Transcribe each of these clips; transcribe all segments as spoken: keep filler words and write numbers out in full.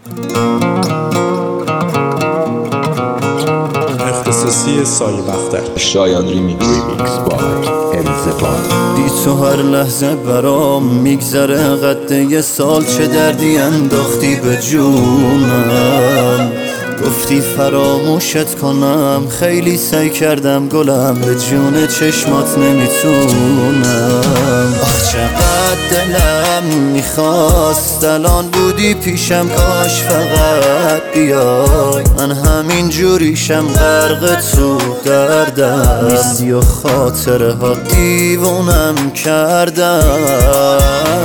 اختصاصی سایه بختر. شایان ریمیکس ریمیکس با انزبان. بی تو هر لحظه برام میگذره قد یه سال، چه دردی انداختی به جونم. گفتی فراموشت کنم، خیلی سعی کردم گلم، به جون چشمات نمیتونم. آخ چقدر دلم میخواست الان بودی پیشم، کاش فقط بیای. من همین جوریشم غرق تو دردم، نیستی و خاطره ها دیوونم کردن.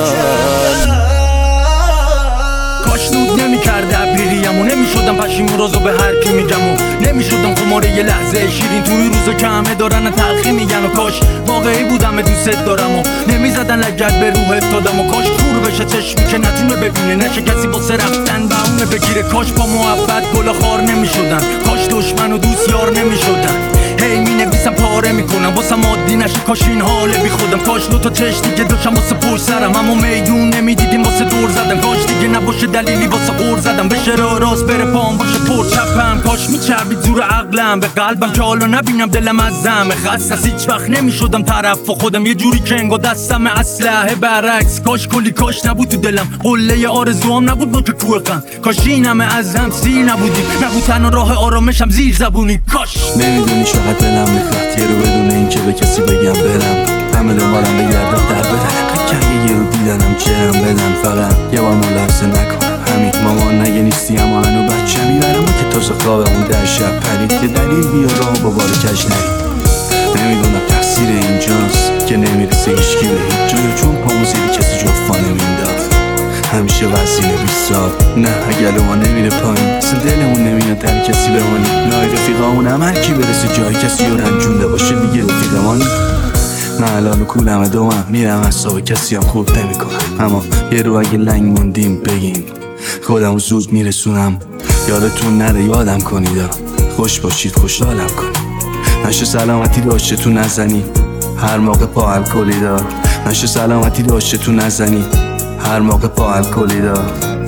کاش نود نمی کرده اپریلیم و نمی شدم پشیمون روزو به هر کی میگم و نمی شدم خماره یه لحظه شیرین توی روزو که همه دارن تلخی میگن. و کاش واقعی بودم دوست دارم و نمی زدن لگد به روحت دادم. و کاش کور بشه چشمی که نتونه ببینه، نشه کسی واسه رفتن بهونه بگیره. کاش با محبت گل خار نمی شدن، کاش دشمن و دوست یار نمی شدن. هی می نویسم پاره میکنم واسم عادی نشه، کاش این حاله بی خودم. کاش دو تا چش دیگه داشتم واسه پشت سرم، اما میدون نمیدیدیم واسه دور زدم. کاش دیگه نباشه دلیلی واسه قور زدم، بشه راه راست بره پام باشه پر چپم. کاش میچربید زور عقلم به قلبم که حالا نبینم دلم از زم خسته است. هیچ وقت نمیشدم طرف و خودم، یه جوری که انگار دستم اسلحه برعکس. کاش کلی کاش نبود تو دلم، قله آرزوام نبود با که کوه غم. کاش این همه از هم سیر نبودی، نبود تنها راه آرامشم زیر زبونی. کاش نمیدونی چقدر دلم میخواد یه رو بدون اینکه به کسی بگم برم، همه دنبالم بگردم در بدن که یه رو دیدنم جرم بدن. فقط یه بار ملاحظه نکنم همین مامان نگه نیستی، اما هنو بچه میبرم که تازه خوابمون در شب پرید. که دلیل بیا راه با بار کش نرید. نمیدونم تقصیر اینجاست که نمیرسه هیچکی به هیچ جایی، چون پامو زیر کسی جفا نمینداخت. همیشه وسیله بیست سال نه اگه ما نمیره پایین، اصلا دلمون نمیاد در کسی بمانی. لای رفیقامون هم هر کی برسه جای کسی رو رنجونده باشه دیگه رفیقمانی. من الان و کولم دومم میرم اصاب کسی هم خوب نمی کنم، اما یه رو اگه لنگ موندیم بگیم خودم زود میرسونم. یادتون نره یادم کنید، خوش باشید خوشحالم کنید. نشه سلامتی داشته تو نزنی هر موقع پا الکلی دار، نشه سلامتی داشته تو نزنی هر موقع پا الکلی دار.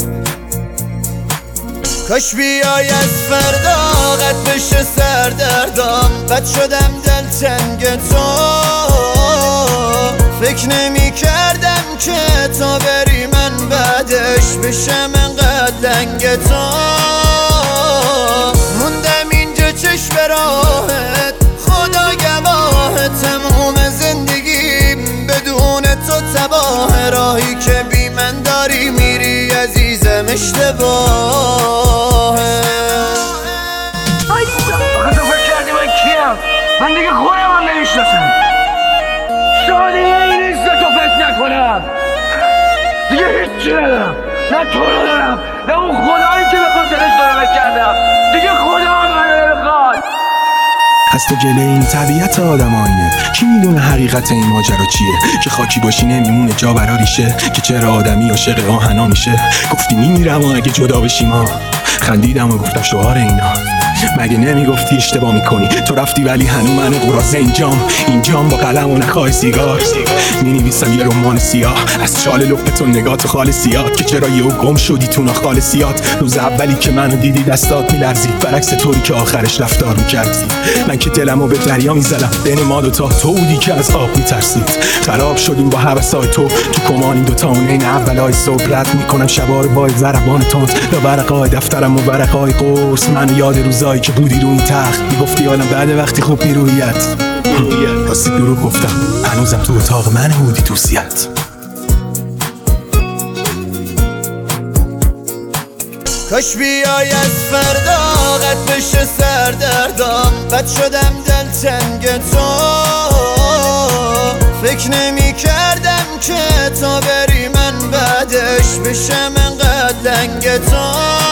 کاش بیای از فردا قد بشه سردردام، بد شدم دلتنگ تو. فکر نمی کردم که تا بری من بعدش بشم انقدر لنگ تو. موندم اینجا چشم راهت، خدا گواه تموم زندگیم بدون تو تباه. راهی که بی من داری میری عزیزم اشتباهه. آخه تو فکر کردی من کیم؟ من دیگه خودم هم نمیشناسم. شاید این نیست تو فکر نکنم دیگه هیچی ندارم، نه تو رو دارم نه اون خدایی که به خاطرش دارم کردم. دیگه خدا هم منو نمیخواد. از تو جله این طبیعت آدم آینه، کی میدونه حقیقت این ماجرا چیه؟ که خاکی باشی نمیمونه جا برا ریشه، که چرا آدمی عاشق آهنا میشه. گفتی میمیرم و اگه جدا بشیم ها، خندیدم و گفتم شعار اینا. مگه نمیگفتی اشتباه میکنی؟ تو رفتی ولی هنو من قراضه اینجام اینجام با قلم و نخواه سیگار مینویسم یه رمان سیاه از شال لقتون نگاه تو خال سیاد. که چرا یهو گم شدی تو نخال سیاد؟ روز اولی که منو دیدی دستات میلرزی، برعکس طوری که آخرش رفتار میکردی. من که دلمو به دریا میزدم، بین ما دوتا تو بودی که از آب میترسید. خراب شدیم با حواسای تو تو کمان این دوتا اون این اولای صبح رد میکنم شبار با ضربان تند یا ورقای دفترم و ورقای قرص. من یاد روزایی که بودی رو این تخت میگفتی حالا بعد وقتی خوب نیرویت راستی دروغ گفتم، هنوزم تو اتاق من بودی توصیت. کاش بیای از فردا قد بشه سردردام، بد شدم دلتنگ تو. فکر نمی کردم که تا بری من بعدش بشم انقدر لنگ تو.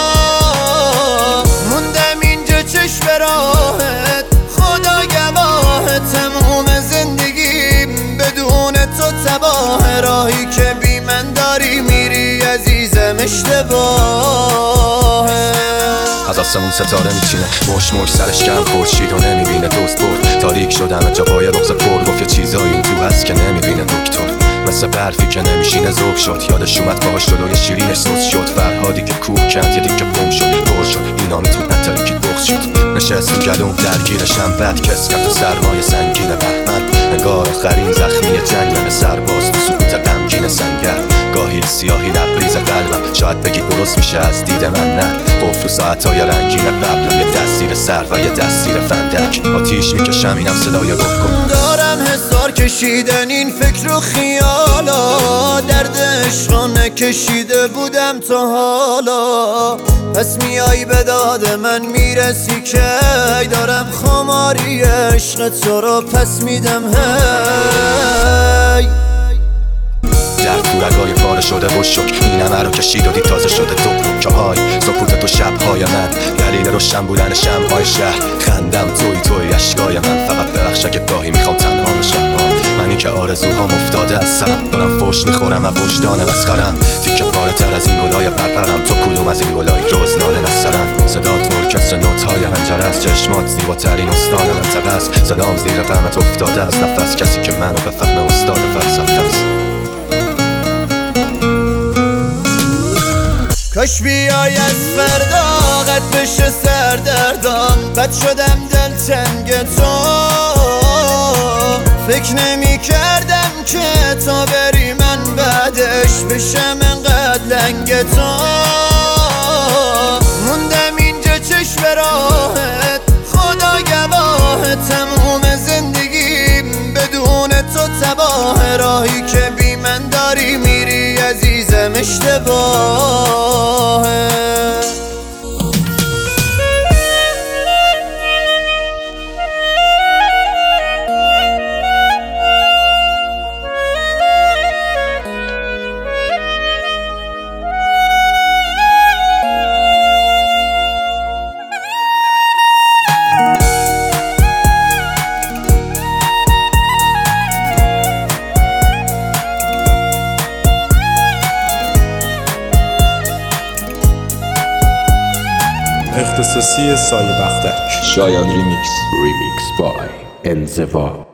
موندم اینجا چشم راهت، خدا گواه تموم زندگیم بدون تو تباه. راهی که بی من داری میری عزیزم اشتباهه. از آسمون ستاره میچینه مش مش سرش کم خورشید و نمیبینه دوست برد. تاریک شدم جا پای رخص پر گفت یه چیزایی تو هست که نمیبینه دکتر. مثل برفی که نمیشینه ذوب شد. یادش اومد پاهاش جلوی شیرینش سوز شد. فرهادی که کوه کند یه دیگه بم شد پر شد. اینا میتونن ترکی بغض شد. نشست تو گلوم درگیرشم بد کس کرد تو سرمایه سنگین بهمن. نگار آخرین زخمی جنگل سرباز تو سکوت غمگین سنگر. گاهی سیاهی لبریز قلبم شاید بگی درست میشه از دید من نه. قفل تو ساعتهای رنگین قبلم یه دستیر سر و یه دستیر فندک. آتیش میکشم اینم صدای گفت کن دارم حسار کشیدن این فکر و خیالا. درد عشقا نکشیده بودم تا حالا. پس میای به داد من میرسی که دارم خماری عشق تو رو پس میدم هی. در تورگای پاره شده و شک این همه رو کشید و دید تازه شده تو که های سکوت تو شبهای من. دلیل روشن بودن شمهای شهر خندم توی توی اشکای من. فقط ببخش اگه گاهی میخوام تنها بشم. منی که آرزوهام افتاده از سرم. دارم فوش میخورم و وجدان مسخرم. تیکه پاره تر از این گلای پرپرم. تو کدوم از این گلای روز لاله نسرم. صدات ارکستر نوت‌های هنجره است. چشمات زیباترین استان منطقه است. صدام زیر غمت افتاده از نفس. کسی که منو بفهمه استاد فلسفه است. کاش بیای از فردا قد بشه سردردم. بد شدم دلتنگ تو. فکر نمی کردم که تا بری من بعدش بشم انقدر لنگ تو. موندم اینجا چشم راحت خدا گواه. تموم زندگیم بدون تو تباه. راهی که بی من داری میری عزیزم اشتباهه. اختصاصی سایه بختک. شایان ریمیکس. ریمیکس بای انزوا.